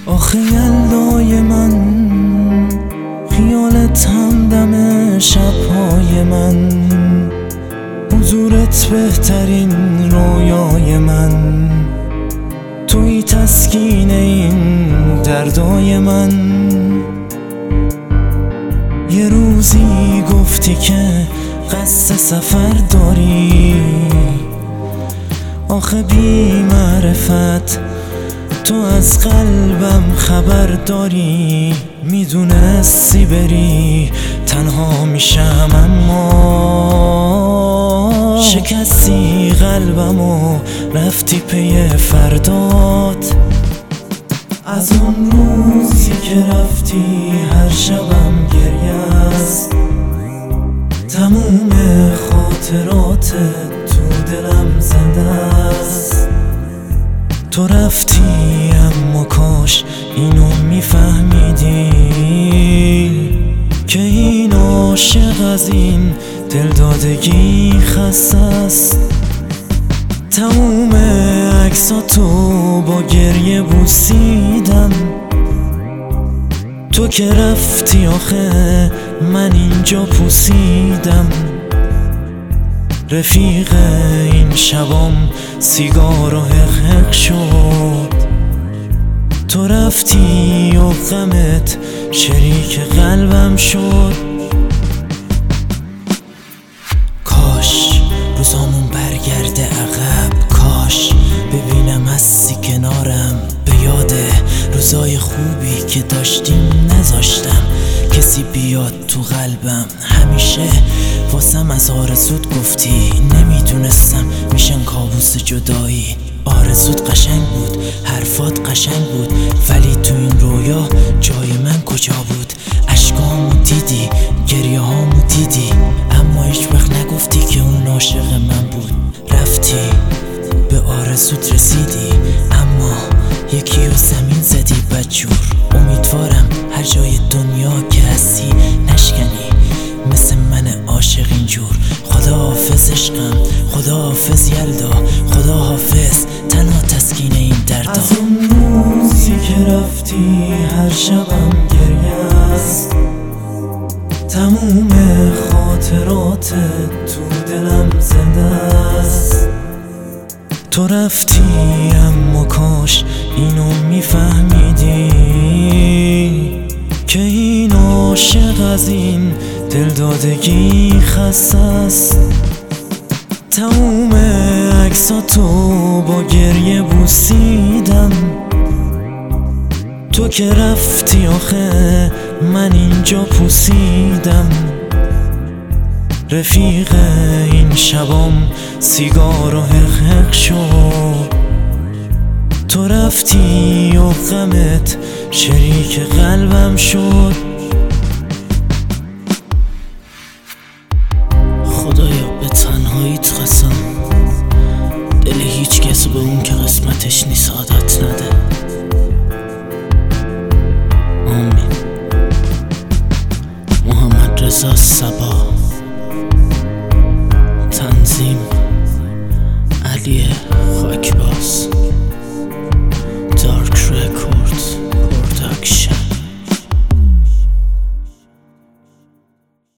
آخه یلدای من، خیالت همدم شبهای من، حضورت بهترین رویای من، توی تسکین این دردای من. یه روزی گفتی که قصد سفر داری، آخه بی معرفت تو از قلبم خبر داری. میدونستی بری تنها میشم، اما شکستی قلبم و رفتی پی فردات. از اون روزی که رفتی هر شبم گریه است، تموم خاطرات تو دلم زنده است. تو رفتی اما کاش اینو میفهمیدی که این عاشق از این دلدادگی خسته است. تموم عکساتو با گریه بوسیدم، تو که رفتی آخه من اینجا پوسیدم. رفیق این شبام سیگار و حق شد، تو رفتی و غمت شریک قلبم شد. کاش روزامون برگرده عقب، کاش ببینم هستی کنارم، به یاد روزای خوبی که داشتیم نذاشتم کسی بیاد تو قلبم. همیشه واسم از آرزوت گفتی، نمیدونستم میشن کابوس جدایی. آرزوت قشنگ بود، حرفات قشنگ بود، ولی تو این رویا جای من کجا بود؟ اشکامو دیدی، گریه هامو دیدی، اما هیچ وقت نگفتی که اون عاشق من بود. رفتی به آرزوت رسیدی، اما یکی رو زمین زدی بدجور. امیدوارم هر جای دنیا که هستی نشکنی مثل من عاشق اینجور. خدا حافظ عشقم، خدا حافظ یلدا، خدا حافظ تنها تسکین این دردا. از اون روزی که رفتی هر شبم گریه است، تموم خاطرات تو دلم زنده است. تو رفتی اما کاش اینو میفهمیدی که این عاشق از این دلدادگی خسته است. تموم عکساتو با گریه بوسیدم، تو که رفتی آخه من اینجا پوسیدم. رفیق این شبام سیگار و حق شد، تو رفتی و غمت شریک قلبم شد. خدایا به تنهاییت قسم، دل هیچ کس به اون که قسمتش نیست عادت نده. آمین. محمد رضا صبا.